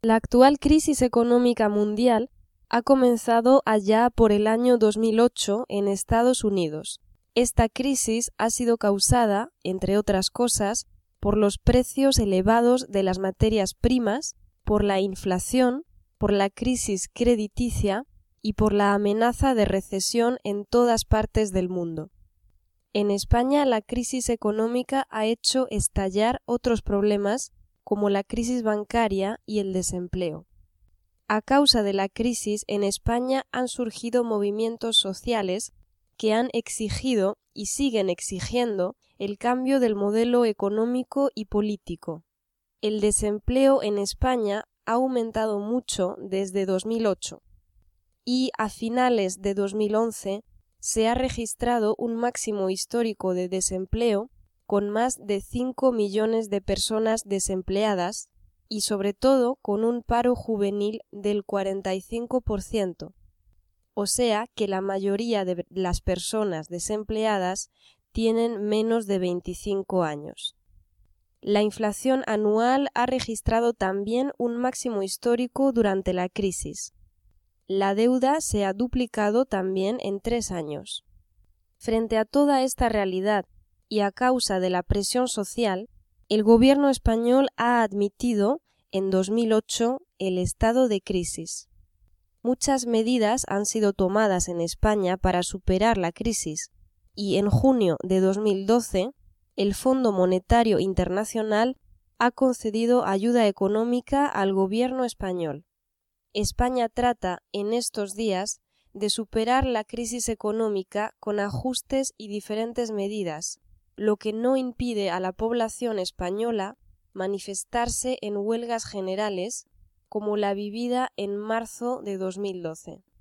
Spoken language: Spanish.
La actual crisis económica mundial ha comenzado allá por el año 2008 en Estados Unidos. Esta crisis ha sido causada, entre otras cosas, por los precios elevados de las materias primas, por la inflación, por la crisis crediticia y por la amenaza de recesión en todas partes del mundo. En España, la crisis económica ha hecho estallar otros problemas como la crisis bancaria y el desempleo. A causa de la crisis, en España han surgido movimientos sociales que han exigido y siguen exigiendo el cambio del modelo económico y político. El desempleo en España ha aumentado mucho desde 2008 y a finales de 2011 se ha registrado un máximo histórico de desempleo con más de 5 millones de personas desempleadas y sobre todo con un paro juvenil del 45%. O sea que la mayoría de las personas desempleadas tienen menos de 25 años. La inflación anual ha registrado también un máximo histórico durante la crisis. La deuda se ha duplicado también en 3 años. Frente a toda esta realidad y a causa de la presión social, el gobierno español ha admitido en 2008 el estado de crisis. Muchas medidas han sido tomadas en España para superar la crisis y en junio de 2012 el Fondo Monetario Internacional ha concedido ayuda económica al gobierno español. España trata en estos días de superar la crisis económica con ajustes y diferentes medidas, lo que no impide a la población española manifestarse en huelgas generales como la vivida en marzo de 2012.